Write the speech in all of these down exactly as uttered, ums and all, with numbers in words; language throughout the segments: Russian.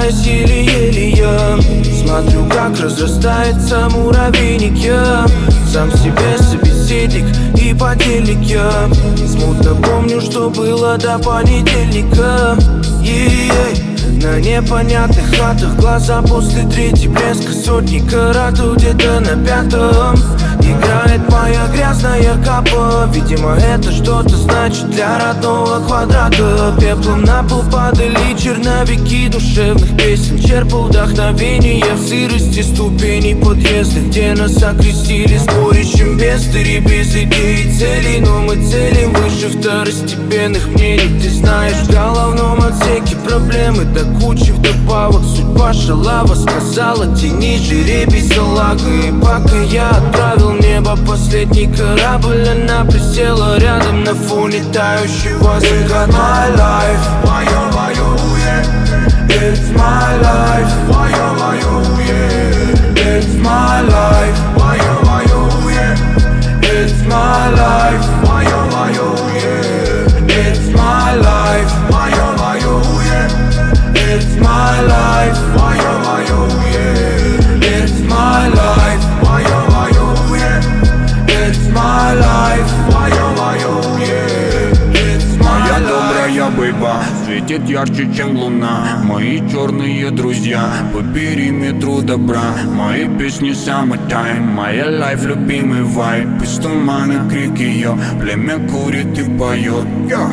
задыхаясь еле-еле я смотрю, как разрастается муравейник. Я сам себе собеседник и подельник. Я смутно помню, что было до понедельника. Е-е-е. На непонятных хатах глаза после третьей блеска сотни каратов где-то на пятом. Играет моя грязная капа. Видимо, это что-то значит для родного квадрата. Пеплом на пол падали черновики душевных песен. Черпал вдохновение в сырости ступеней подъезда, где нас окрестили сборищем бестыри, без идей и целей. Но мы целим выше второстепенных мнений. Ты знаешь, в головном отсеке проблемы до кучи вдобавок. Судьба шалава сказала: тяни жеребий салага. И пока я отправил в небо последний корабль, она присела рядом на фоне тающего заката. It's my life, вайо-вайо, yeah. It's my life, вайо-вайо, yeah. It's my life, вайо-вайо, yeah. It's my life, вайо-вайо, yeah. It's my life, вайо-вайо, yeah. It's my life, вайо-вайо, yeah. It's my life, вайо-вайо, yeah. It's my life, вайо-вайо, yeah. It's my life. Моя добрая бейба светит ярче, чем луна. Мои черные друзья по периметру добра. Мои песни summertime, моя лайф, любимый вайб. Из тумана крик ее, племя курит и поет.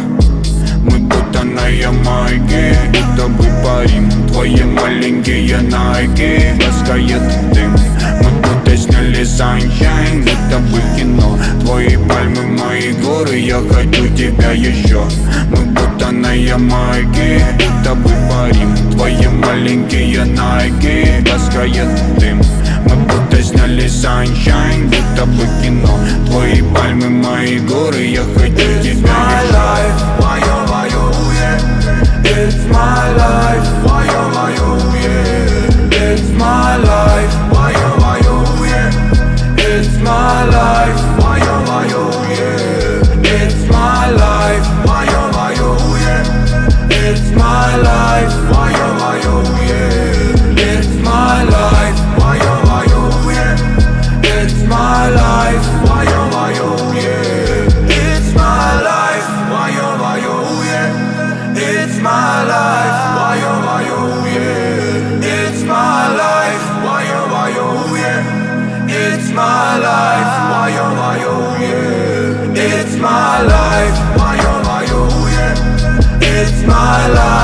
Мы будто на Ямайке, будто бы парим. Твои маленькие найки, ласкает дым. Мы будто сняли sunshine, будто бы кино. Твои пальмы, мои горы, я хочу тебя еще. Мы будто на Ямайке, будто бы парим. Твои маленькие найки, ласкает дым. Мы будто сняли sunshine, будто бы кино. Твои пальмы, мои горы, я хочу тебя еще. It's my life, вайо-вайо, yeah. It's my life, вайо-вайо, yeah. It's my life, вайо-вайо, yeah. It's my life, вайо-вайо, yeah. It's my life, вайо-вайо, yeah. It's my life, вайо-вайо, yeah. It's my life, вайо-вайо, yeah. It's my life, вайо-вайо, yeah. It's my life, вайо-вайо, yeah. It's my life, вайо-вайо, yeah. It's my life, вайо-вайо, yeah. It's my life, вайо-вайо, yeah. It's my life.